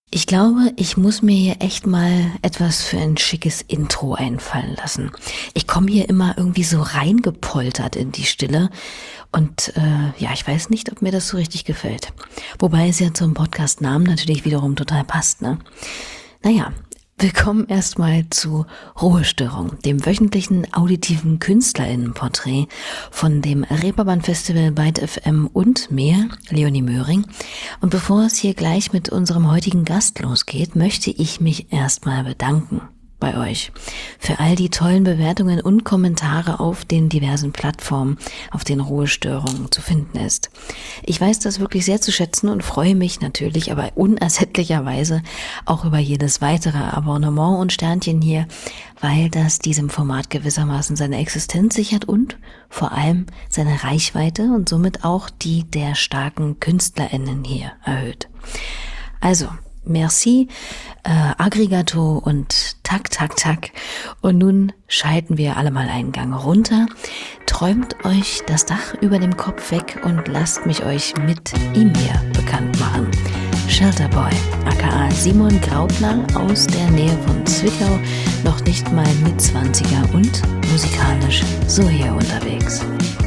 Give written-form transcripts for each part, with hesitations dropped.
Ich glaube, ich muss mir hier echt mal etwas für ein schickes Intro einfallen lassen. Ich komme hier immer irgendwie so reingepoltert in die Stille und ja, ich weiß nicht, ob mir das so richtig gefällt. Wobei es ja zum Podcast-Namen natürlich wiederum total passt, ne? Naja, willkommen erstmal zu Ruhestörung, dem wöchentlichen auditiven KünstlerInnenporträt von dem Reeperbahn Festival Byte FM und mir, Leonie Möhring. Und bevor es hier gleich mit unserem heutigen Gast losgeht, möchte ich mich erstmal bedanken bei euch für all die tollen Bewertungen und Kommentare auf den diversen Plattformen, auf denen Ruhestörung zu finden ist. Ich weiß das wirklich sehr zu schätzen und freue mich natürlich, aber unersättlicherweise auch über jedes weitere Abonnement und Sternchen hier, weil das diesem Format gewissermaßen seine Existenz sichert und vor allem seine Reichweite und somit auch die der starken KünstlerInnen hier erhöht. Also, merci, Aggregato und tak, tak, tak. Und nun schalten wir alle mal einen Gang runter. Träumt euch das Dach über dem Kopf weg und lasst mich euch mit ihm hier bekannt machen. Shelterboy, aka Simon Graupner aus der Nähe von Zwickau, noch nicht mal mit 20er und musikalisch so hier unterwegs.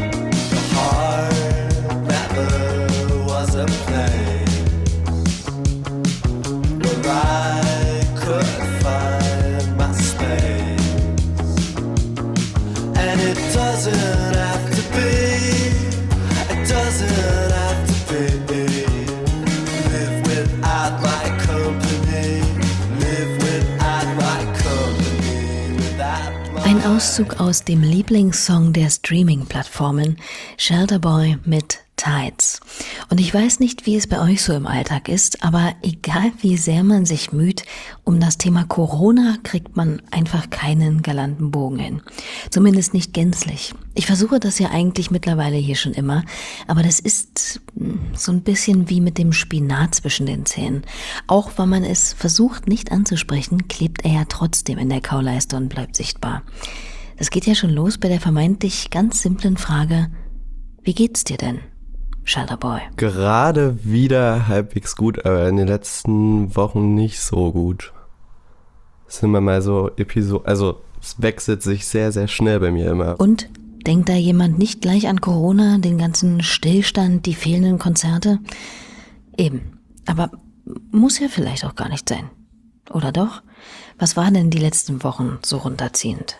Ein Auszug aus dem Lieblingssong der Streaming-Plattformen, Shelterboy mit Tides. Und ich weiß nicht, wie es bei euch so im Alltag ist, aber egal wie sehr man sich müht, um das Thema Corona kriegt man einfach keinen galanten Bogen hin. Zumindest nicht gänzlich. Ich versuche das ja eigentlich mittlerweile hier schon immer, aber das ist so ein bisschen wie mit dem Spinat zwischen den Zähnen. Auch wenn man es versucht nicht anzusprechen, klebt er ja trotzdem in der Kauleiste und bleibt sichtbar. Das geht ja schon los bei der vermeintlich ganz simplen Frage, wie geht's dir denn? Shelterboy. Gerade wieder halbwegs gut, aber in den letzten Wochen nicht so gut. Es sind immer mal so Episoden, also es wechselt sich sehr, sehr schnell bei mir immer. Und denkt da jemand nicht gleich an Corona, den ganzen Stillstand, die fehlenden Konzerte? Eben. Aber muss ja vielleicht auch gar nicht sein. Oder doch? Was war denn die letzten Wochen so runterziehend?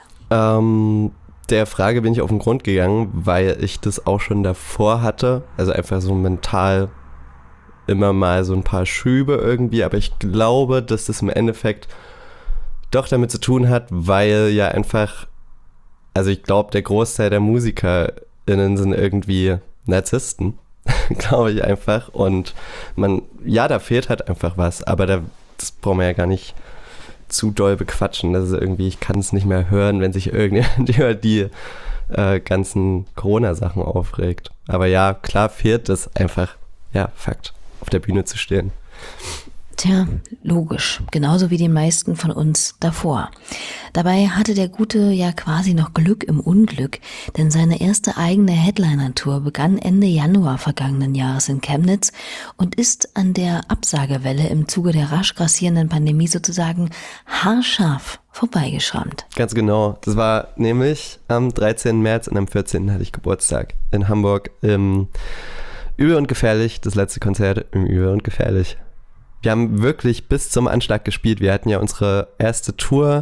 Der Frage bin ich auf den Grund gegangen, weil ich das auch schon davor hatte. Also einfach so mental immer mal so ein paar Schübe irgendwie. Aber ich glaube, dass das im Endeffekt doch damit zu tun hat, weil ja einfach, also ich glaube, der Großteil der MusikerInnen sind irgendwie Narzissten, glaube ich einfach. Und da fehlt halt einfach was. Aber das brauchen wir ja gar nicht zu doll bequatschen. Das ist irgendwie, ich kann es nicht mehr hören, wenn sich irgendjemand über die ganzen Corona-Sachen aufregt. Aber ja, klar fehlt es einfach, ja, Fakt, auf der Bühne zu stehen. Tja, logisch. Genauso wie die meisten von uns davor. Dabei hatte der Gute ja quasi noch Glück im Unglück, denn seine erste eigene Headliner-Tour begann Ende Januar vergangenen Jahres in Chemnitz und ist an der Absagewelle im Zuge der rasch grassierenden Pandemie sozusagen haarscharf vorbeigeschrammt. Ganz genau. Das war nämlich am 13. März und am 14. hatte ich Geburtstag in Hamburg im Übel und Gefährlich, das letzte Konzert im Übel und Gefährlich. Wir haben wirklich bis zum Anschlag gespielt. Wir hatten ja unsere erste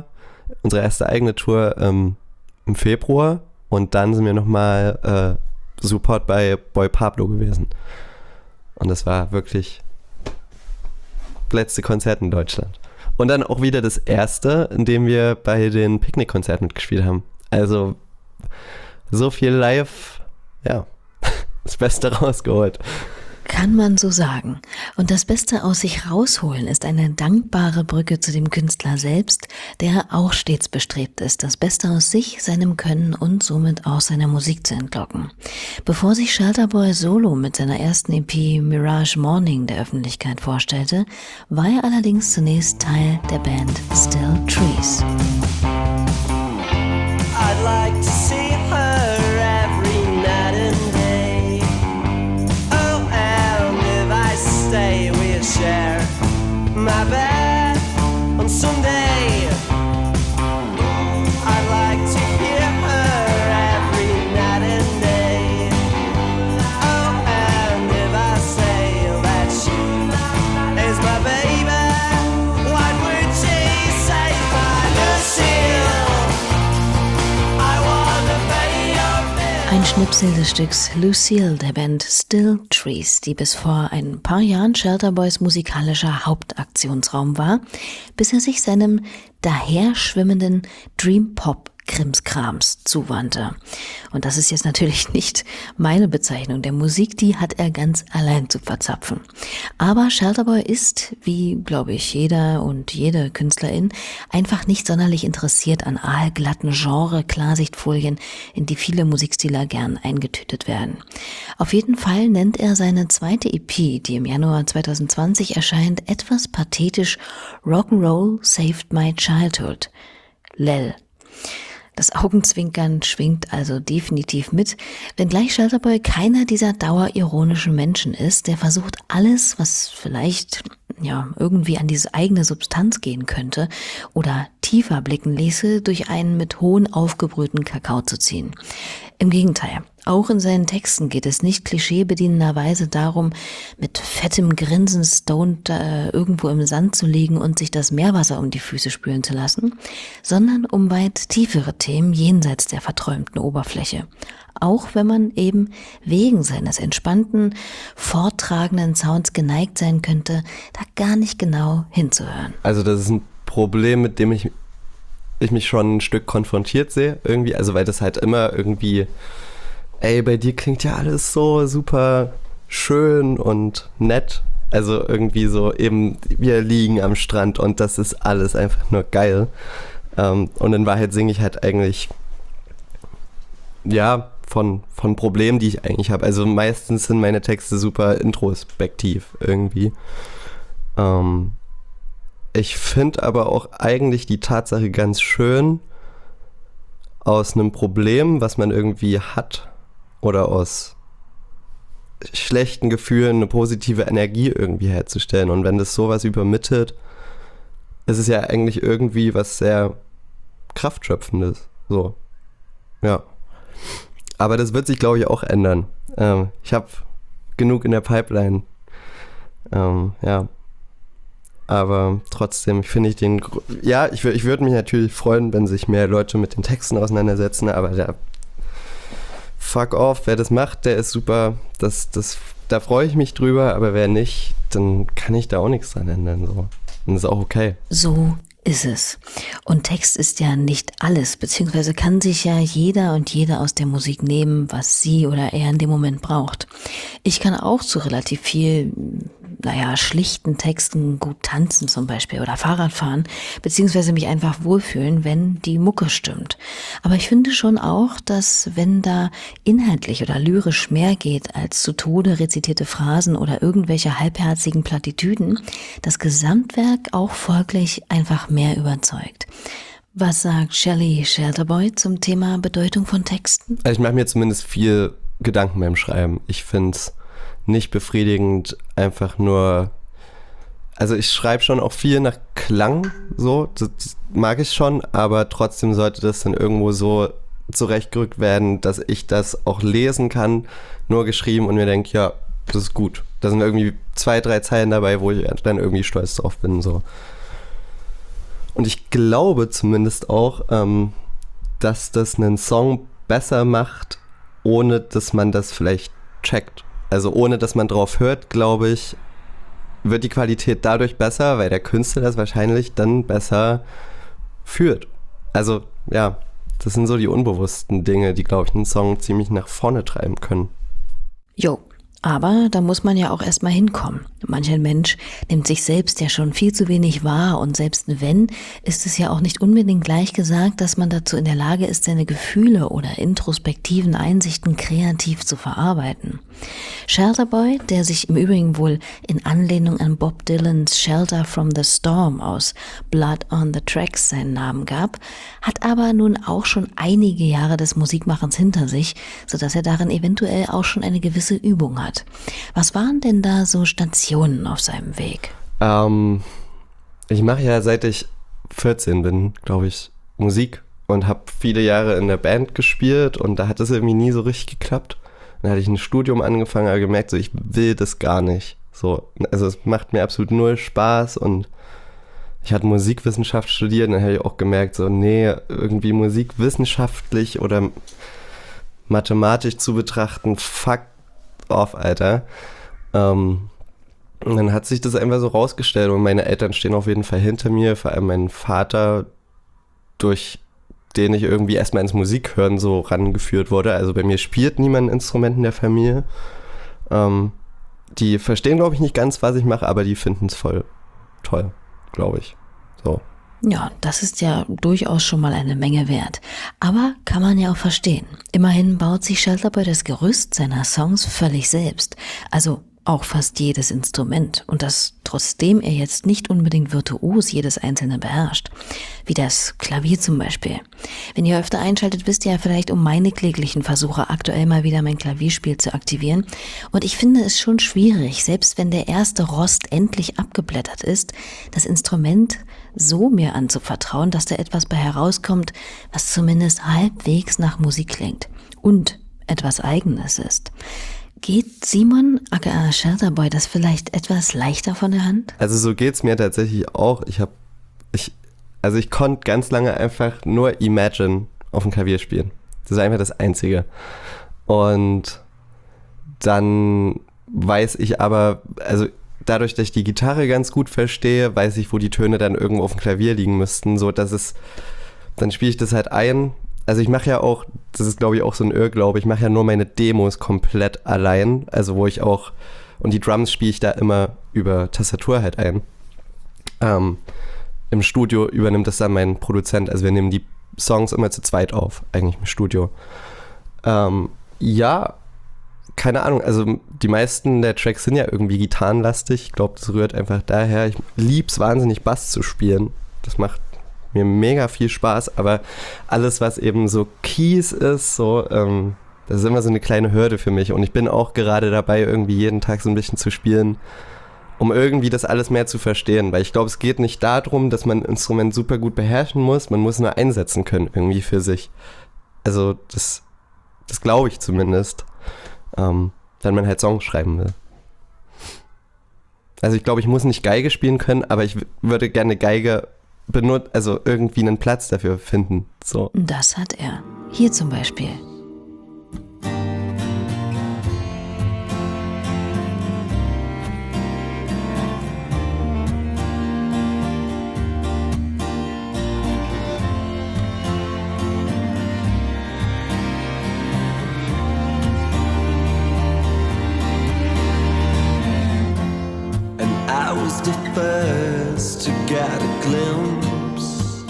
eigene Tour im Februar und dann sind wir nochmal Support bei Boy Pablo gewesen. Und das war wirklich das letzte Konzert in Deutschland. Und dann auch wieder das erste, in dem wir bei den Picknick-Konzerten mitgespielt haben. Also so viel live, ja, das Beste rausgeholt. Kann man so sagen. Und das Beste aus sich rausholen ist eine dankbare Brücke zu dem Künstler selbst, der auch stets bestrebt ist, das Beste aus sich, seinem Können und somit auch seiner Musik zu entlocken. Bevor sich Shelterboy solo mit seiner ersten EP Mirage Morning der Öffentlichkeit vorstellte, war er allerdings zunächst Teil der Band Still Trees. I'd like to see her every night and day. Oh, and if I stay, we'll share my bed on Sunday. I'd like to hear her every night and day. Oh, and if I say that she is my baby, what would she say? My Lucille, I wanna pay your bill. Ein Schnipsel des Stücks Lucille der Band Still Trees, die bis vor ein paar Jahren Shelterboys musikalischer Hauptaktionsraum war, bis er sich seinem daherschwimmenden Dream-Pop Krimskrams zuwandte. Und das ist jetzt natürlich nicht meine Bezeichnung der Musik, die hat er ganz allein zu verzapfen. Aber Shelterboy ist, wie glaube ich jeder und jede Künstlerin, einfach nicht sonderlich interessiert an aalglatten Genre-Klarsichtfolien, in die viele Musikstile gern eingetütet werden. Auf jeden Fall nennt er seine zweite EP, die im Januar 2020 erscheint, etwas pathetisch Rock'n'Roll Saved My Childhood. Lel. Das Augenzwinkern schwingt also definitiv mit, wenngleich Shelterboy keiner dieser dauerironischen Menschen ist, der versucht, alles, was vielleicht irgendwie an diese eigene Substanz gehen könnte oder tiefer blicken ließe, durch einen mit Hohn aufgebrühten Kakao zu ziehen. Im Gegenteil, auch in seinen Texten geht es nicht klischeebedienenderweise darum, mit fettem Grinsen stoned irgendwo im Sand zu liegen und sich das Meerwasser um die Füße spülen zu lassen, sondern um weit tiefere Themen jenseits der verträumten Oberfläche. Auch wenn man eben wegen seines entspannten, vortragenden Sounds geneigt sein könnte, da gar nicht genau hinzuhören. Also das ist ein Problem, mit dem ich mich schon ein Stück konfrontiert sehe, irgendwie, also weil das halt immer irgendwie, ey, bei dir klingt ja alles so super schön und nett, also irgendwie so eben, wir liegen am Strand und das ist alles einfach nur geil, und in Wahrheit singe ich halt eigentlich, ja, von Problemen, die ich eigentlich habe, also meistens sind meine Texte super introspektiv irgendwie, ich finde aber auch eigentlich die Tatsache ganz schön, aus einem Problem, was man irgendwie hat, oder aus schlechten Gefühlen eine positive Energie irgendwie herzustellen. Und wenn das sowas übermittelt, ist es ja eigentlich irgendwie was sehr Kraftschöpfendes. So, ja. Aber das wird sich, glaube ich, auch ändern. Ich habe genug in der Pipeline. Ja. Aber trotzdem finde ich den, ja, ich würde mich natürlich freuen, wenn sich mehr Leute mit den Texten auseinandersetzen, aber der fuck off, wer das macht, der ist super, da freue ich mich drüber, aber wer nicht, dann kann ich da auch nichts dran ändern, so. Und das ist auch okay. So ist es. Und Text ist ja nicht alles, beziehungsweise kann sich ja jeder und jede aus der Musik nehmen, was sie oder er in dem Moment braucht. Ich kann auch zu relativ viel, schlichten Texten gut tanzen zum Beispiel oder Fahrrad fahren, beziehungsweise mich einfach wohlfühlen, wenn die Mucke stimmt. Aber ich finde schon auch, dass wenn da inhaltlich oder lyrisch mehr geht als zu Tode rezitierte Phrasen oder irgendwelche halbherzigen Plattitüden, das Gesamtwerk auch folglich einfach mehr überzeugt. Was sagt Shelley Shelterboy zum Thema Bedeutung von Texten? Also ich mache mir zumindest viel Gedanken beim Schreiben. Ich finde es nicht befriedigend, einfach nur, also ich schreibe schon auch viel nach Klang, so, das mag ich schon, aber trotzdem sollte das dann irgendwo so zurechtgerückt werden, dass ich das auch lesen kann, nur geschrieben und mir denke, ja, das ist gut. Da sind irgendwie 2, 3 Zeilen dabei, wo ich dann irgendwie stolz drauf bin, so. Und ich glaube zumindest auch, dass das einen Song besser macht, ohne dass man das vielleicht checkt. Also ohne, dass man drauf hört, glaube ich, wird die Qualität dadurch besser, weil der Künstler das wahrscheinlich dann besser führt. Also ja, das sind so die unbewussten Dinge, die, glaube ich, einen Song ziemlich nach vorne treiben können. Jo. Aber da muss man ja auch erstmal hinkommen. Manch ein Mensch nimmt sich selbst ja schon viel zu wenig wahr und selbst wenn, ist es ja auch nicht unbedingt gleich gesagt, dass man dazu in der Lage ist, seine Gefühle oder introspektiven Einsichten kreativ zu verarbeiten. Shelterboy, der sich im Übrigen wohl in Anlehnung an Bob Dylans Shelter from the Storm aus Blood on the Tracks seinen Namen gab, hat aber nun auch schon einige Jahre des Musikmachens hinter sich, sodass er darin eventuell auch schon eine gewisse Übung hat. Was waren denn da so Stationen auf seinem Weg? Ich mache ja seit ich 14 bin, glaube ich, Musik und habe viele Jahre in der Band gespielt und da hat es irgendwie nie so richtig geklappt. Dann hatte ich ein Studium angefangen, aber gemerkt, so ich will das gar nicht. So, also es macht mir absolut null Spaß und ich hatte Musikwissenschaft studiert und dann habe ich auch gemerkt, so nee, irgendwie musikwissenschaftlich oder mathematisch zu betrachten, fuck off, Alter. Und dann hat sich das einfach so rausgestellt und meine Eltern stehen auf jeden Fall hinter mir, vor allem mein Vater, durch den ich irgendwie erstmal ins Musikhören so rangeführt wurde. Also bei mir spielt niemand ein Instrument in der Familie. Die verstehen, glaube ich, nicht ganz, was ich mache, aber die finden es voll toll, glaube ich. So. Ja, das ist ja durchaus schon mal eine Menge wert. Aber kann man ja auch verstehen. Immerhin baut sich Shelterboy das Gerüst seiner Songs völlig selbst. Also auch fast jedes Instrument. Und das trotzdem er jetzt nicht unbedingt virtuos jedes einzelne beherrscht. Wie das Klavier zum Beispiel. Wenn ihr öfter einschaltet, wisst ihr ja vielleicht um meine kläglichen Versuche, aktuell mal wieder mein Klavierspiel zu aktivieren. Und ich finde es schon schwierig, selbst wenn der erste Rost endlich abgeblättert ist, das Instrument so mir anzuvertrauen, dass da etwas bei herauskommt, was zumindest halbwegs nach Musik klingt und etwas Eigenes ist. Geht Simon aka Shelterboy das vielleicht etwas leichter von der Hand? Also so geht's mir tatsächlich auch. Ich konnte ganz lange einfach nur Imagine auf dem Klavier spielen. Das ist einfach das Einzige. Und dann weiß ich aber, also dadurch, dass ich die Gitarre ganz gut verstehe, weiß ich, wo die Töne dann irgendwo auf dem Klavier liegen müssten, so dass es, dann spiele ich das halt ein. Also ich mache ja auch, das ist glaube ich auch so ein Irrglaube, ich mache ja nur meine Demos komplett allein, also wo ich auch, und die Drums spiele ich da immer über Tastatur halt ein. Im Studio übernimmt das dann mein Produzent, also wir nehmen die Songs immer zu zweit auf, eigentlich im Studio. Ja, keine Ahnung, also die meisten der Tracks sind ja irgendwie gitarrenlastig, ich glaube, das rührt einfach daher. Ich lieb's wahnsinnig, Bass zu spielen, das macht mir mega viel Spaß, aber alles, was eben so Keys ist, so, das ist immer so eine kleine Hürde für mich und ich bin auch gerade dabei, irgendwie jeden Tag so ein bisschen zu spielen, um irgendwie das alles mehr zu verstehen, weil ich glaube, es geht nicht darum, dass man ein Instrument super gut beherrschen muss, man muss nur einsetzen können irgendwie für sich. Also das glaube ich zumindest, wenn man halt Songs schreiben will. Also ich glaube, ich muss nicht Geige spielen können, aber ich würde gerne Geige also irgendwie einen Platz dafür finden. So. Das hat er. Hier zum Beispiel. And I was the first to get a glimpse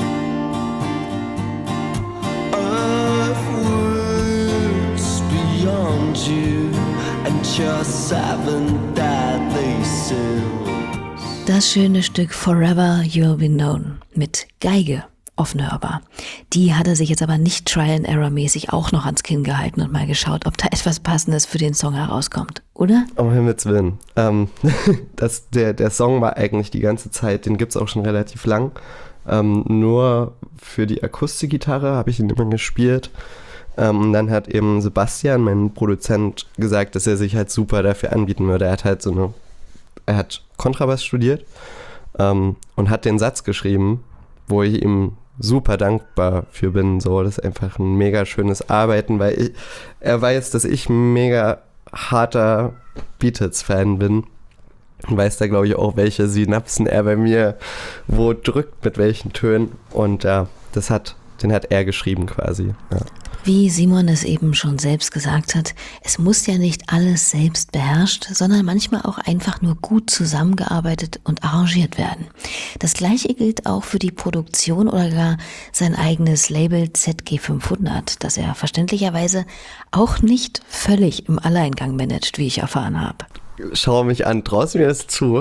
of words beyond you and your 7 deadly sins. Das schöne Stück Forever You'll Be Known mit Geige offen hörbar. Die hat er sich jetzt aber nicht Trial-and-Error-mäßig auch noch ans Kinn gehalten und mal geschaut, ob da etwas Passendes für den Song herauskommt, oder? Um Himmels Willen. Der Song war eigentlich die ganze Zeit, den gibt's auch schon relativ lang. Nur für die Akustikgitarre habe ich ihn immer gespielt. Und dann hat eben Sebastian, mein Produzent, gesagt, dass er sich halt super dafür anbieten würde. Er hat Kontrabass studiert und hat den Satz geschrieben, wo ich ihm super dankbar für bin. So, das ist einfach ein mega schönes Arbeiten, weil er weiß, dass ich ein mega harter Beatles-Fan bin. Und weiß da, glaube ich, auch, welche Synapsen er bei mir wo drückt, mit welchen Tönen. Und ja, den hat er geschrieben quasi. Ja. Wie Simon es eben schon selbst gesagt hat, es muss ja nicht alles selbst beherrscht, sondern manchmal auch einfach nur gut zusammengearbeitet und arrangiert werden. Das Gleiche gilt auch für die Produktion oder gar sein eigenes Label ZG500, das er verständlicherweise auch nicht völlig im Alleingang managt, wie ich erfahren habe. Schau mich an, traust mir das zu?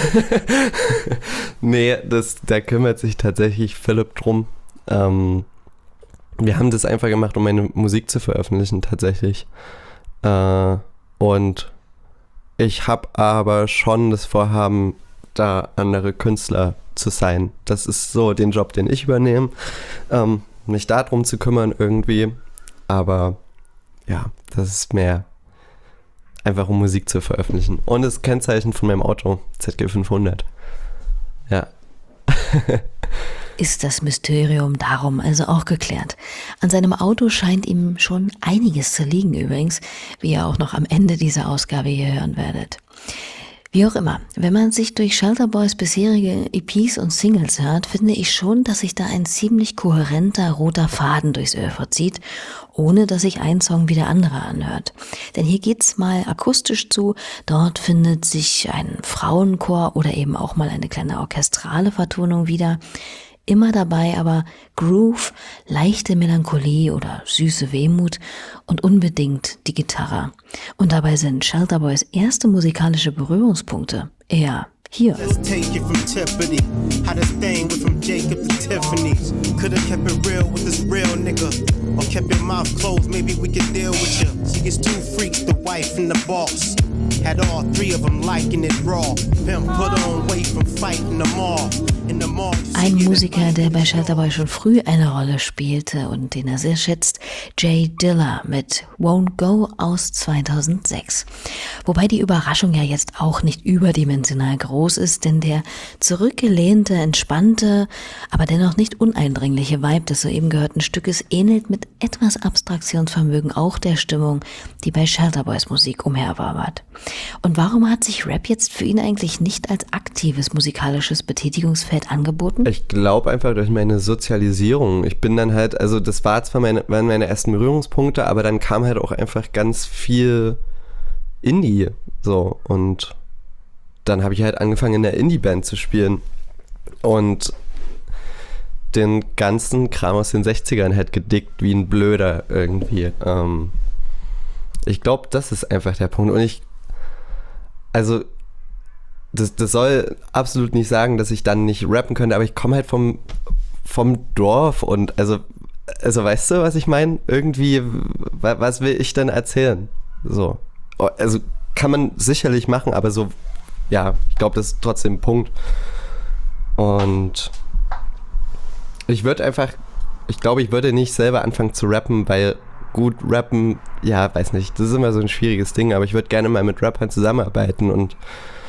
Nee, da kümmert sich tatsächlich Philipp drum. Wir haben das einfach gemacht, um meine Musik zu veröffentlichen, tatsächlich. Und ich habe aber schon das Vorhaben, da andere Künstler zu sein. Das ist so den Job, den ich übernehme, mich darum zu kümmern irgendwie. Aber ja, das ist mehr einfach, um Musik zu veröffentlichen. Und das Kennzeichen von meinem Auto, ZG500. Ja. Ist das Mysterium darum also auch geklärt. An seinem Auto scheint ihm schon einiges zu liegen übrigens, wie ihr auch noch am Ende dieser Ausgabe hier hören werdet. Wie auch immer, wenn man sich durch Shelter Boys bisherige EPs und Singles hört, finde ich schon, dass sich da ein ziemlich kohärenter roter Faden durchs Oeuvre zieht, ohne dass sich ein Song wie der andere anhört. Denn hier geht's mal akustisch zu, dort findet sich ein Frauenchor oder eben auch mal eine kleine orchestrale Vertonung wieder. Immer dabei aber Groove, leichte Melancholie oder süße Wehmut und unbedingt die Gitarre. Und dabei sind Shelter Boys erste musikalische Berührungspunkte eher hier. Let's take it from Tiffany. How this thing went from Jacob to Tiffany's. Could've kept it real with this real nigga. Or kept your mouth closed, maybe we could deal with you. She gets two freaks, the wife and the boss. Had all three of them liking it raw. Pimp put on weight from fighting them all. In the mall. Ein Musiker, der bei Shelter Boy schon früh eine Rolle spielte und den er sehr schätzt, Jay Dilla mit Won't Go aus 2006. Wobei die Überraschung ja jetzt auch nicht überdimensional groß ist, denn der zurückgelehnte, entspannte, aber dennoch nicht uneindringliche Vibe des soeben gehörten Stückes ähnelt mit etwas Abstraktionsvermögen auch der Stimmung, die bei Shelter Boys Musik umherwabert. Und warum hat sich Rap jetzt für ihn eigentlich nicht als aktives musikalisches Betätigungsfeld angeboten? Ich glaube einfach durch meine Sozialisierung. Ich bin dann halt, also das waren meine ersten Berührungspunkte, aber dann kam halt auch einfach ganz viel Indie, so, und dann habe ich halt angefangen in der Indie-Band zu spielen und den ganzen Kram aus den 60ern halt gedickt wie ein Blöder irgendwie. Ich glaube, das ist einfach der Punkt. Und also das soll absolut nicht sagen, dass ich dann nicht rappen könnte, aber ich komme halt vom Dorf und also weißt du, was ich meine? Irgendwie, was will ich denn erzählen? So. Also kann man sicherlich machen, aber so, ja, ich glaube, das ist trotzdem ein Punkt. Und ich glaube, ich würde nicht selber anfangen zu rappen, weil gut rappen, ja, weiß nicht, das ist immer so ein schwieriges Ding, aber ich würde gerne mal mit Rappern zusammenarbeiten und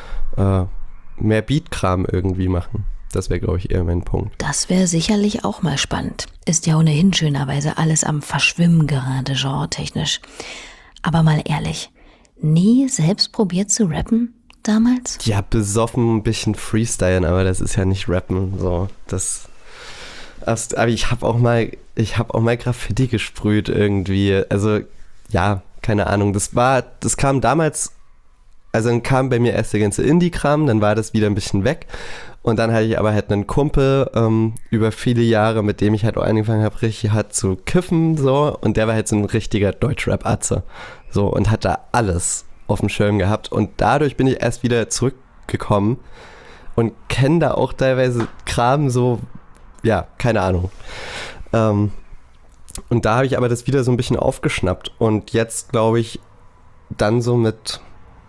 mehr Beat-Kram irgendwie machen. Das wäre, glaube ich, eher mein Punkt. Das wäre sicherlich auch mal spannend. Ist ja ohnehin schönerweise alles am Verschwimmen gerade, genre-technisch. Aber mal ehrlich, nie selbst probiert zu rappen damals? Ja, besoffen ein bisschen freestylen, aber das ist ja nicht rappen. So, aber ich habe auch mal Graffiti gesprüht irgendwie. Also, ja, keine Ahnung. Das kam damals, also dann kam bei mir erst der ganze Indie-Kram, dann war das wieder ein bisschen weg. Und dann hatte ich aber halt einen Kumpel über viele Jahre, mit dem ich halt auch angefangen habe, richtig hart zu kiffen, so. Und der war halt so ein richtiger Deutschrap-Atze. So, und hat da alles auf dem Schirm gehabt. Und dadurch bin ich erst wieder zurückgekommen und kenne da auch teilweise Kram so, ja, keine Ahnung. Und da habe ich aber das wieder so ein bisschen aufgeschnappt. Und jetzt, glaube ich, dann so mit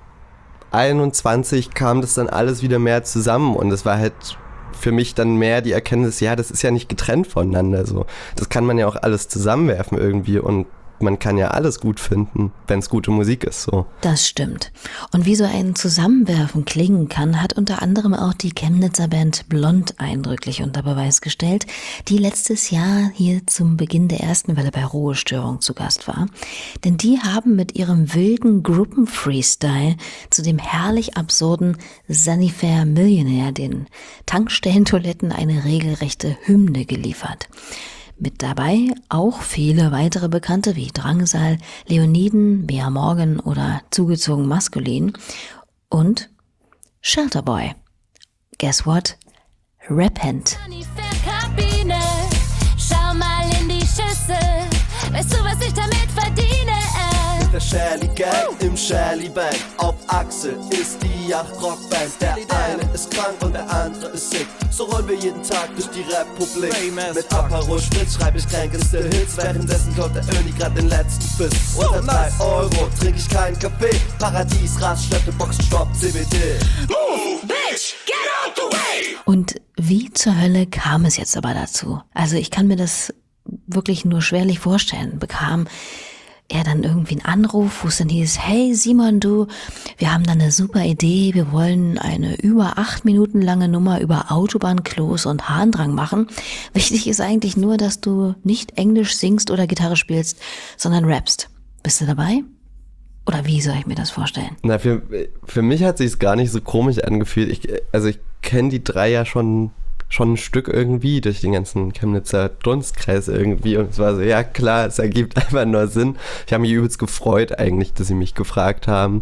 21 kam das dann alles wieder mehr zusammen. Und es war halt für mich dann mehr die Erkenntnis, ja, das ist ja nicht getrennt voneinander. So. Das kann man ja auch alles zusammenwerfen irgendwie. Und man kann ja alles gut finden, wenn es gute Musik ist. So. Das stimmt. Und wie so ein Zusammenwerfen klingen kann, hat unter anderem auch die Chemnitzer Band Blond eindrücklich unter Beweis gestellt, die letztes Jahr hier zum Beginn der ersten Welle bei Ruhestörung zu Gast war. Denn die haben mit ihrem wilden Gruppen-Freestyle zu dem herrlich absurden Sunnyfair Millionaire den Tankstellentoiletten eine regelrechte Hymne geliefert. Mit dabei auch viele weitere Bekannte wie Drangsal, Leoniden, Bea Morgan oder Zugezogen Maskulin und Shelter Boy. Guess what? Rap-Hand. Kabine, schau mal in die Schüssel. Weißt du, was ich damit verdiene? mit der Shelly Gang im Shelly Bang. Auf Achse ist die Yacht-Rockband. Der eine ist krank und der andere ist sick. So rollen wir jeden Tag durch die Republik. Mit Aperol Spritz schreib ich kränkeste Hits. Währenddessen kommt der Öni grad den letzten Biss. Unter 3 Euro trink ich keinen Kaffee. Paradies, Raststätte, Boxenstopp, CBD. Move, bitch, get out the way! Und wie zur Hölle kam es jetzt aber dazu? Also ich kann mir das wirklich nur schwerlich vorstellen. Bekam er dann irgendwie einen Anruf, wo es dann hieß, hey Simon, du, wir haben da eine super Idee, wir wollen eine über 8 Minuten lange Nummer über Autobahnklos und Harndrang machen. Wichtig ist eigentlich nur, dass du nicht Englisch singst oder Gitarre spielst, sondern rappst. Bist du dabei? Oder wie soll ich mir das vorstellen? Na, für mich hat sich's gar nicht so komisch angefühlt. Ich kenne die 3 ja schon ein Stück irgendwie durch den ganzen Chemnitzer Dunstkreis irgendwie und es war so, ja klar, es ergibt einfach nur Sinn. Ich habe mich übelst gefreut eigentlich, dass sie mich gefragt haben.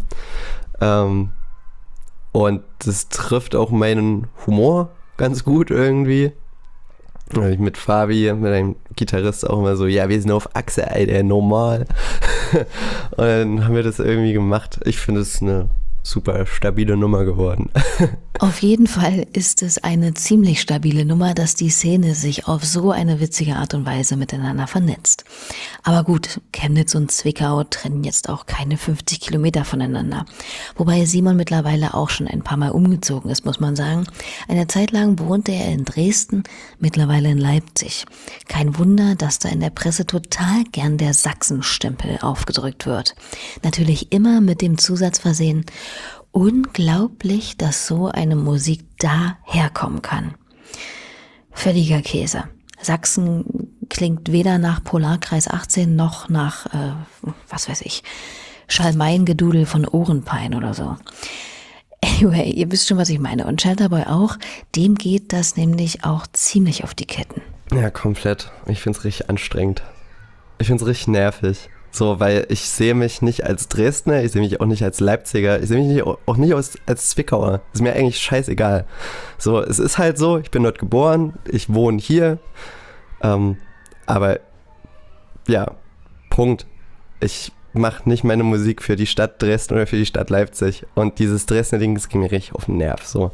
Und das trifft auch meinen Humor ganz gut irgendwie. Und ich mit Fabi, mit einem Gitarrist auch immer so, ja, wir sind auf Achse, Alter, normal. Und dann haben wir das irgendwie gemacht. Ich finde es eine super stabile Nummer geworden. Auf jeden Fall ist es eine ziemlich stabile Nummer, dass die Szene sich auf so eine witzige Art und Weise miteinander vernetzt. Aber gut, Chemnitz und Zwickau trennen jetzt auch keine 50 Kilometer voneinander. Wobei Simon mittlerweile auch schon ein paar Mal umgezogen ist, muss man sagen. Eine Zeit lang wohnte er in Dresden, mittlerweile in Leipzig. Kein Wunder, dass da in der Presse total gern der Sachsenstempel aufgedrückt wird. Natürlich immer mit dem Zusatz versehen: unglaublich, dass so eine Musik da herkommen kann. Völliger Käse. Sachsen klingt weder nach Polarkreis 18 noch nach, Schalmeiengedudel von Ohrenpein oder so. Anyway, ihr wisst schon, was ich meine. Und Shelterboy auch, dem geht das nämlich auch ziemlich auf die Ketten. Ja, komplett. Ich find's richtig anstrengend. Ich find's richtig nervig. So, weil ich sehe mich nicht als Dresdner, ich sehe mich auch nicht als Leipziger, ich sehe mich auch nicht als Zwickauer. Ist mir eigentlich scheißegal. So, es ist halt so, ich bin dort geboren, ich wohne hier, aber ja, Punkt. Ich mache nicht meine Musik für die Stadt Dresden oder für die Stadt Leipzig. Und dieses Dresdner Ding, das ging mir richtig auf den Nerv. So.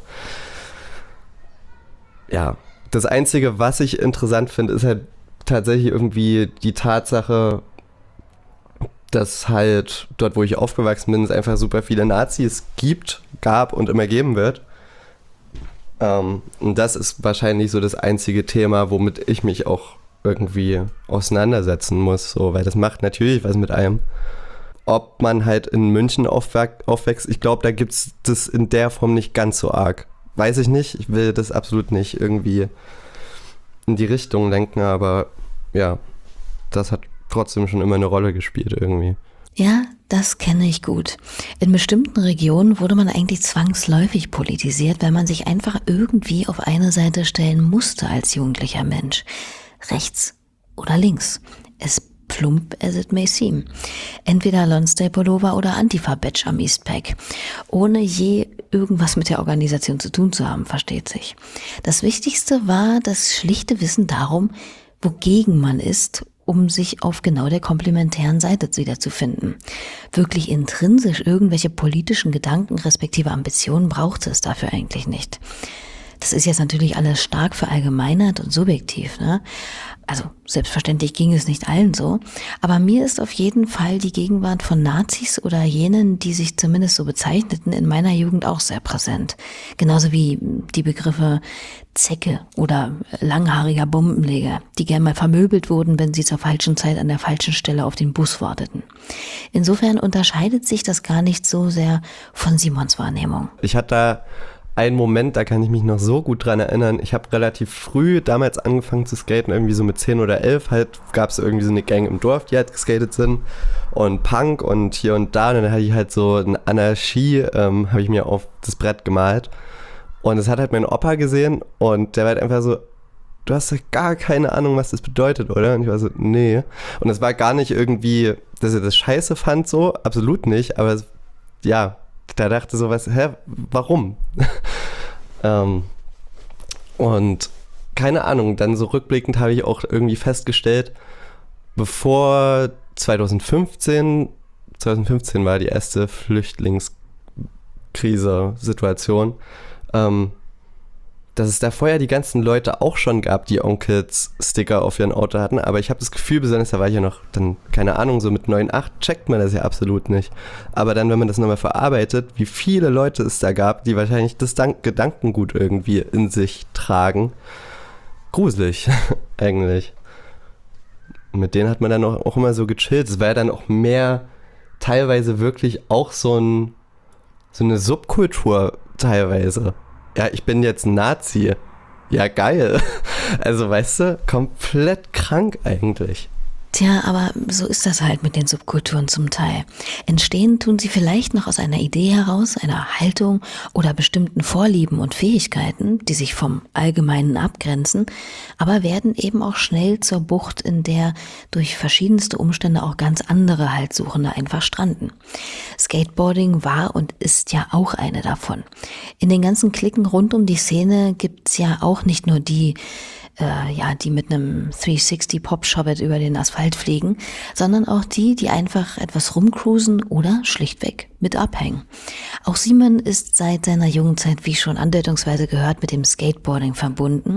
Ja, das Einzige, was ich interessant finde, ist halt tatsächlich irgendwie die Tatsache, dass halt dort, wo ich aufgewachsen bin, es einfach super viele Nazis gab und immer geben wird. Und das ist wahrscheinlich so das einzige Thema, womit ich mich auch irgendwie auseinandersetzen muss, so, weil das macht natürlich was mit einem. Ob man halt in München aufwächst, ich glaube, da gibt es das in der Form nicht ganz so arg. Weiß ich nicht, ich will das absolut nicht irgendwie in die Richtung lenken, aber ja, das hat trotzdem schon immer eine Rolle gespielt irgendwie. Ja, das kenne ich gut. In bestimmten Regionen wurde man eigentlich zwangsläufig politisiert, weil man sich einfach irgendwie auf eine Seite stellen musste als jugendlicher Mensch. Rechts oder links. As plump as it may seem. Entweder Lonsdale-Pullover oder Antifa-Badge am Eastpack. Ohne je irgendwas mit der Organisation zu tun zu haben, versteht sich. Das Wichtigste war das schlichte Wissen darum, wogegen man ist, um sich auf genau der komplementären Seite wiederzufinden. Wirklich intrinsisch irgendwelche politischen Gedanken respektive Ambitionen brauchte es dafür eigentlich nicht. Das ist jetzt natürlich alles stark verallgemeinert und subjektiv, ne? Also selbstverständlich ging es nicht allen so, aber mir ist auf jeden Fall die Gegenwart von Nazis oder jenen, die sich zumindest so bezeichneten, in meiner Jugend auch sehr präsent. Genauso wie die Begriffe Zecke oder langhaariger Bombenleger, die gern mal vermöbelt wurden, wenn sie zur falschen Zeit an der falschen Stelle auf den Bus warteten. Insofern unterscheidet sich das gar nicht so sehr von Simons Wahrnehmung. Ich hatte da einen Moment, da kann ich mich noch so gut dran erinnern. Ich habe relativ früh damals angefangen zu skaten, irgendwie so mit 10 oder 11. Halt gab es irgendwie so eine Gang im Dorf, die halt geskatet sind. Und Punk und hier und da. Und dann hatte ich halt so eine Anarchie, habe ich mir auf das Brett gemalt. Und das hat halt mein Opa gesehen und der war halt einfach so, du hast ja gar keine Ahnung, was das bedeutet, oder? Und ich war so, nee. Und es war gar nicht irgendwie, dass er das scheiße fand, so, absolut nicht. Aber ja, da dachte so was, warum? Und keine Ahnung, dann so rückblickend habe ich auch irgendwie festgestellt, bevor 2015, 2015 war die erste Flüchtlingskrise-Situation, dass es da vorher die ganzen Leute auch schon gab, die Onkels-Sticker auf ihren Auto hatten, aber ich habe das Gefühl, besonders da war ich ja noch dann, keine Ahnung, so mit 9, 8 checkt man das ja absolut nicht. Aber dann, wenn man das nochmal verarbeitet, wie viele Leute es da gab, die wahrscheinlich das Gedankengut irgendwie in sich tragen, gruselig eigentlich. Mit denen hat man dann auch immer so gechillt. Es war ja dann auch mehr teilweise wirklich auch so eine Subkultur teilweise. Ja, ich bin jetzt ein Nazi. Ja, geil. Also, weißt du, komplett krank eigentlich. Tja, aber so ist das halt mit den Subkulturen zum Teil. Entstehen tun sie vielleicht noch aus einer Idee heraus, einer Haltung oder bestimmten Vorlieben und Fähigkeiten, die sich vom Allgemeinen abgrenzen, aber werden eben auch schnell zur Bucht, in der durch verschiedenste Umstände auch ganz andere Haltsuchende einfach stranden. Skateboarding war und ist ja auch eine davon. In den ganzen Cliquen rund um die Szene gibt's ja auch nicht nur die mit einem 360 Pop-Shobbit über den Asphalt fliegen, sondern auch die einfach etwas rumcruisen oder schlichtweg mit abhängen. Auch Simon ist seit seiner jungen Zeit, wie schon andeutungsweise gehört, mit dem Skateboarding verbunden.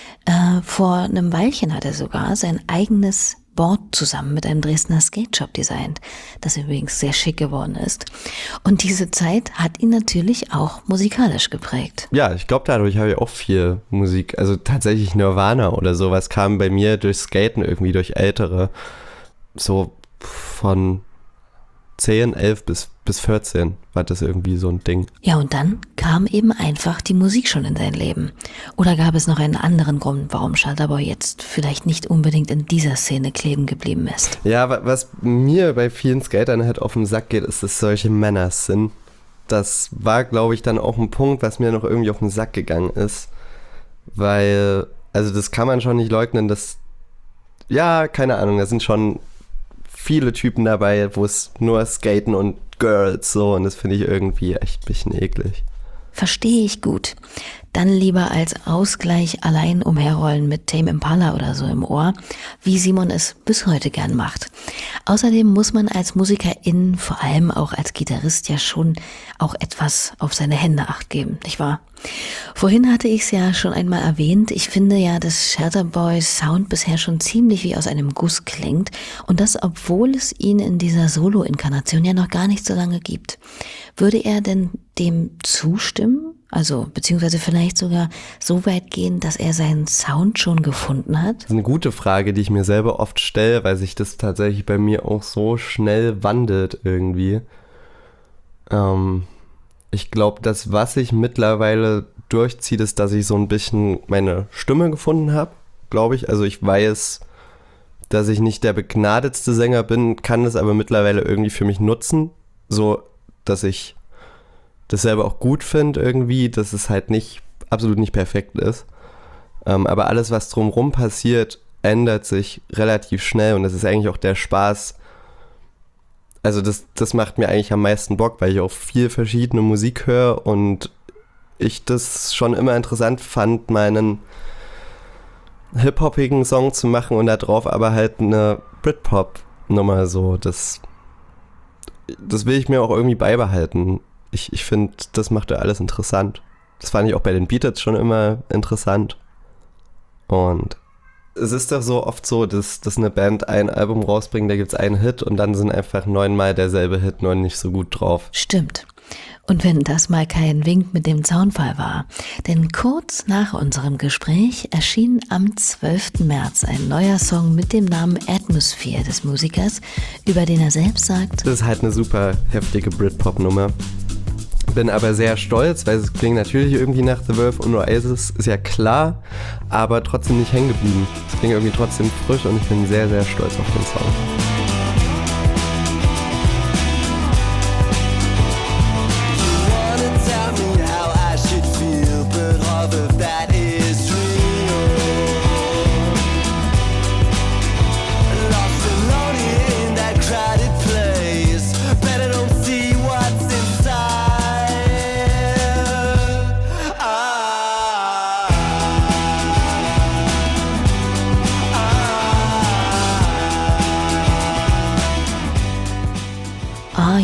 Vor einem Weilchen hat er sogar sein eigenes Board zusammen mit einem Dresdner Skate-Shop designt, das übrigens sehr schick geworden ist. Und diese Zeit hat ihn natürlich auch musikalisch geprägt. Ja, ich glaube, dadurch habe ich auch viel Musik, also tatsächlich Nirvana oder sowas kam bei mir durch Skaten irgendwie, durch Ältere, so von 10, 11 bis 14 war das irgendwie so ein Ding. Ja, und dann kam eben einfach die Musik schon in sein Leben. Oder gab es noch einen anderen Grund, warum Schalterboy jetzt vielleicht nicht unbedingt in dieser Szene kleben geblieben ist? Ja, was mir bei vielen Skatern halt auf den Sack geht, ist, dass solche Männer sind. Das war, glaube ich, dann auch ein Punkt, was mir noch irgendwie auf den Sack gegangen ist. Weil, also das kann man schon nicht leugnen, dass, ja, keine Ahnung, da sind schon viele Typen dabei, wo es nur Skaten und Girls so, und das finde ich irgendwie echt ein bisschen eklig. Verstehe ich gut. Dann lieber als Ausgleich allein umherrollen mit Tame Impala oder so im Ohr, wie Simon es bis heute gern macht. Außerdem muss man als Musikerin, vor allem auch als Gitarrist, ja schon auch etwas auf seine Hände Acht geben, nicht wahr? Vorhin hatte ich es ja schon einmal erwähnt, ich finde ja, dass Schalterboys Sound bisher schon ziemlich wie aus einem Guss klingt, und das, obwohl es ihn in dieser Solo-Inkarnation ja noch gar nicht so lange gibt. Würde er denn dem zustimmen? Also, beziehungsweise vielleicht sogar so weit gehen, dass er seinen Sound schon gefunden hat? Das ist eine gute Frage, die ich mir selber oft stelle, weil sich das tatsächlich bei mir auch so schnell wandelt irgendwie. Ich glaube, das, was ich mittlerweile durchzieht, ist, dass ich so ein bisschen meine Stimme gefunden habe, glaube ich. Also ich weiß, dass ich nicht der begnadetste Sänger bin, kann es aber mittlerweile irgendwie für mich nutzen, so dass ich das selber auch gut finde irgendwie, dass es halt nicht, absolut nicht perfekt ist. Aber alles, was drumherum passiert, ändert sich relativ schnell, und das ist eigentlich auch der Spaß. Also das macht mir eigentlich am meisten Bock, weil ich auch viel verschiedene Musik höre und ich das schon immer interessant fand, meinen hip-hoppigen Song zu machen und da drauf aber halt eine Britpop-Nummer so. Das will ich mir auch irgendwie beibehalten. Ich finde, das macht ja alles interessant. Das fand ich auch bei den Beatles schon immer interessant. Und es ist doch so oft so, dass eine Band ein Album rausbringt, da gibt es einen Hit und dann sind einfach 9-mal derselbe Hit, nur nicht so gut drauf. Stimmt. Und wenn das mal kein Wink mit dem Zaunfall war. Denn kurz nach unserem Gespräch erschien am 12. März ein neuer Song mit dem Namen Atmosphere des Musikers, über den er selbst sagt: Das ist halt eine super heftige Britpop-Nummer. Bin aber sehr stolz, weil es klingt natürlich irgendwie nach The Verve und Oasis, ist ja klar, aber trotzdem nicht hängen geblieben. Es klingt irgendwie trotzdem frisch und ich bin sehr, sehr stolz auf den Song.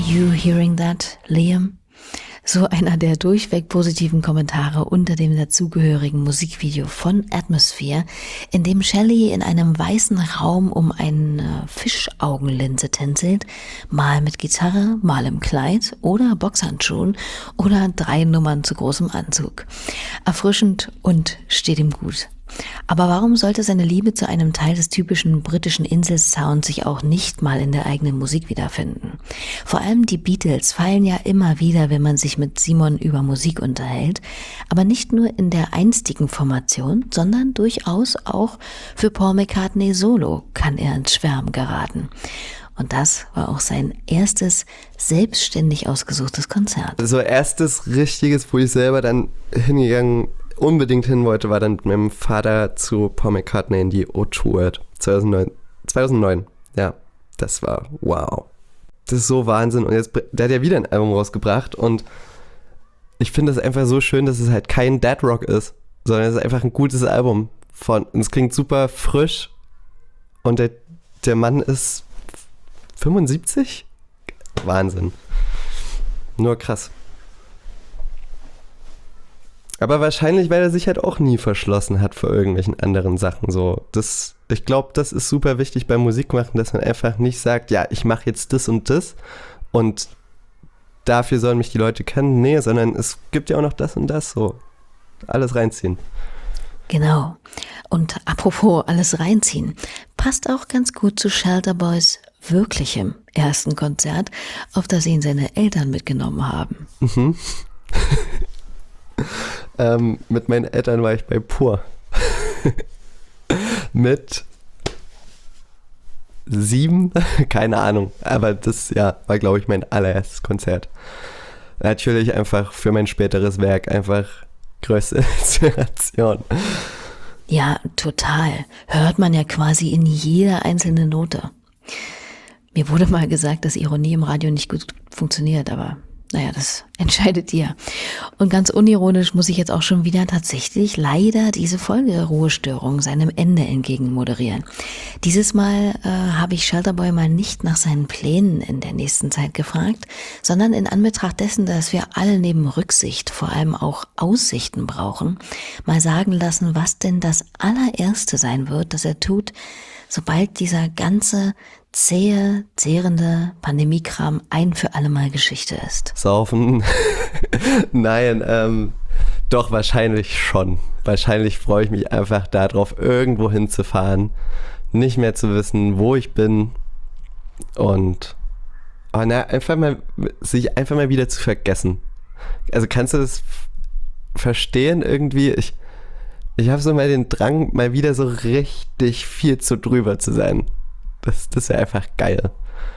you hearing that, Liam? So einer der durchweg positiven Kommentare unter dem dazugehörigen Musikvideo von Atmosphere, in dem Shelley in einem weißen Raum um eine Fischaugenlinse tänzelt, mal mit Gitarre, mal im Kleid oder Boxhandschuhen oder 3 Nummern zu großem Anzug. Erfrischend und steht ihm gut. Aber warum sollte seine Liebe zu einem Teil des typischen britischen Inselsounds sich auch nicht mal in der eigenen Musik wiederfinden? Vor allem die Beatles fallen ja immer wieder, wenn man sich mit Simon über Musik unterhält, aber nicht nur in der einstigen Formation, sondern durchaus auch für Paul McCartney solo kann er ins Schwärmen geraten. Und das war auch sein erstes selbstständig ausgesuchtes Konzert. So erstes richtiges, wo ich selber dann unbedingt hin wollte, war dann mit meinem Vater zu Paul McCartney in die O2 World 2009. Ja, das war wow. Das ist so Wahnsinn. Und jetzt, der hat ja wieder ein Album rausgebracht und ich finde es einfach so schön, dass es halt kein Dead Rock ist, sondern es ist einfach ein gutes Album. Und es klingt super frisch und der Mann ist 75? Wahnsinn. Nur krass. Aber wahrscheinlich, weil er sich halt auch nie verschlossen hat vor irgendwelchen anderen Sachen. So, ich glaube, das ist super wichtig beim Musikmachen, dass man einfach nicht sagt, ja, ich mache jetzt das und dafür sollen mich die Leute kennen. Nee, sondern es gibt ja auch noch das und das. So, alles reinziehen. Genau. Und apropos alles reinziehen, passt auch ganz gut zu Shelter Boys wirklichem ersten Konzert, auf das ihn seine Eltern mitgenommen haben. Mhm. Mit meinen Eltern war ich bei Pur. Mit 7, keine Ahnung, aber das war, glaube ich, mein allererstes Konzert. Natürlich einfach für mein späteres Werk einfach größte Inspiration. Ja, total. Hört man ja quasi in jeder einzelnen Note. Mir wurde mal gesagt, dass Ironie im Radio nicht gut funktioniert, aber naja, das entscheidet ihr. Und ganz unironisch muss ich jetzt auch schon wieder tatsächlich leider diese Folge Ruhestörung seinem Ende entgegen moderieren. Dieses Mal habe ich Shelterboy mal nicht nach seinen Plänen in der nächsten Zeit gefragt, sondern in Anbetracht dessen, dass wir alle neben Rücksicht vor allem auch Aussichten brauchen, mal sagen lassen, was denn das allererste sein wird, das er tut, sobald dieser ganze zehrende Pandemiekram ein für alle Mal Geschichte ist. Saufen? Nein, doch wahrscheinlich schon. Wahrscheinlich freue ich mich einfach darauf, irgendwo hinzufahren, nicht mehr zu wissen, wo ich bin und sich einfach mal wieder zu vergessen. Also kannst du das verstehen irgendwie? Ich habe so mal den Drang, mal wieder so richtig viel zu drüber zu sein. Das wäre einfach geil.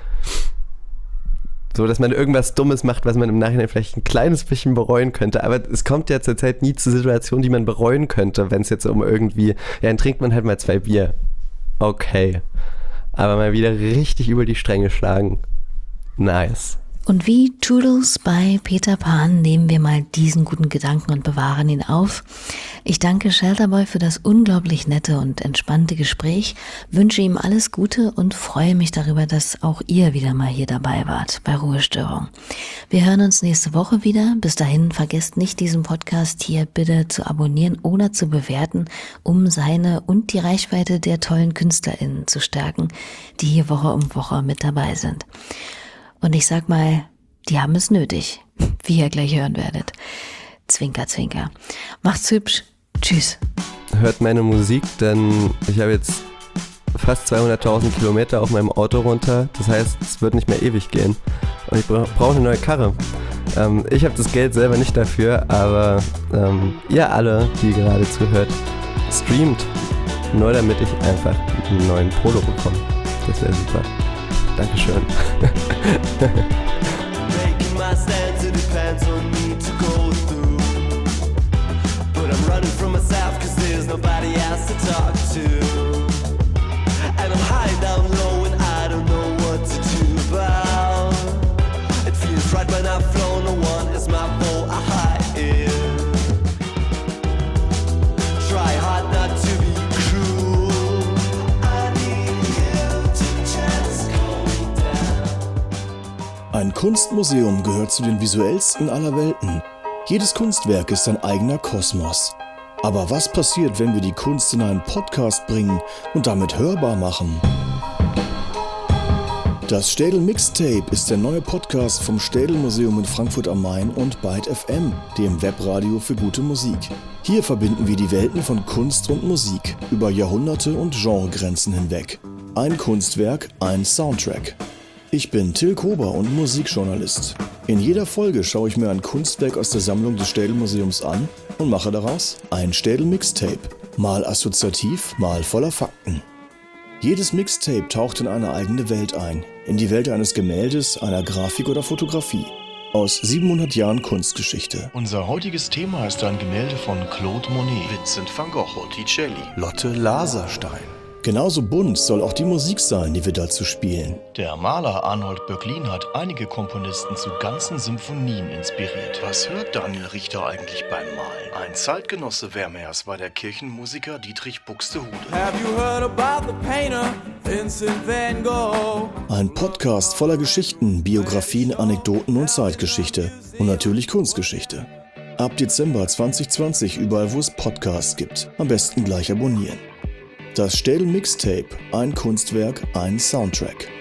So, dass man irgendwas Dummes macht, was man im Nachhinein vielleicht ein kleines bisschen bereuen könnte. Aber es kommt ja zurzeit nie zu Situationen, die man bereuen könnte, wenn es jetzt um irgendwie, dann trinkt man halt mal 2 Bier. Okay. Aber mal wieder richtig über die Stränge schlagen. Nice. Und wie Toodles bei Peter Pan nehmen wir mal diesen guten Gedanken und bewahren ihn auf. Ich danke Shelterboy für das unglaublich nette und entspannte Gespräch, wünsche ihm alles Gute und freue mich darüber, dass auch ihr wieder mal hier dabei wart bei Ruhestörung. Wir hören uns nächste Woche wieder. Bis dahin vergesst nicht, diesen Podcast hier bitte zu abonnieren oder zu bewerten, um seine und die Reichweite der tollen KünstlerInnen zu stärken, die hier Woche um Woche mit dabei sind. Und ich sag mal, die haben es nötig, wie ihr gleich hören werdet. Zwinker, zwinker. Macht's hübsch. Tschüss. Hört meine Musik, denn ich habe jetzt fast 200.000 Kilometer auf meinem Auto runter. Das heißt, es wird nicht mehr ewig gehen. Und ich brauche eine neue Karre. Ich habe das Geld selber nicht dafür, aber ihr alle, die gerade zuhört, streamt. Nur damit ich einfach einen neuen Polo bekomme. Das wäre super. Dankeschön. Making my stance, it depends on me to go through. But I'm running from myself, cause there's nobody else to talk to. And I'm high down low and I don't know what to do about. It feels right when I've flown, no one is my fault, I hide it. Try hard not to be cruel. I need you to just calm me down. Ein Ein Kunstmuseum gehört zu den visuellsten aller Welten. Jedes Kunstwerk ist ein eigener Kosmos. Aber was passiert, wenn wir die Kunst in einen Podcast bringen und damit hörbar machen? Das Städel Mixtape ist der neue Podcast vom Städel Museum in Frankfurt am Main und Byte FM, dem Webradio für gute Musik. Hier verbinden wir die Welten von Kunst und Musik über Jahrhunderte und Genregrenzen hinweg. Ein Kunstwerk, ein Soundtrack. Ich bin Till Kober und Musikjournalist. In jeder Folge schaue ich mir ein Kunstwerk aus der Sammlung des Städel Museums an und mache daraus ein Städel Mixtape. Mal assoziativ, mal voller Fakten. Jedes Mixtape taucht in eine eigene Welt ein. In die Welt eines Gemäldes, einer Grafik oder Fotografie. Aus 700 Jahren Kunstgeschichte. Unser heutiges Thema ist ein Gemälde von Claude Monet, Vincent van Gogh, Botticelli, Lotte Laserstein. Genauso bunt soll auch die Musik sein, die wir dazu spielen. Der Maler Arnold Böcklin hat einige Komponisten zu ganzen Symphonien inspiriert. Was hört Daniel Richter eigentlich beim Malen? Ein Zeitgenosse Vermeers war der Kirchenmusiker Dietrich Buxtehude. Have you heard about the painter Vincent van Gogh? Ein Podcast voller Geschichten, Biografien, Anekdoten und Zeitgeschichte. Und natürlich Kunstgeschichte. Ab Dezember 2020 überall, wo es Podcasts gibt. Am besten gleich abonnieren. Das Städel Mixtape, ein Kunstwerk, ein Soundtrack.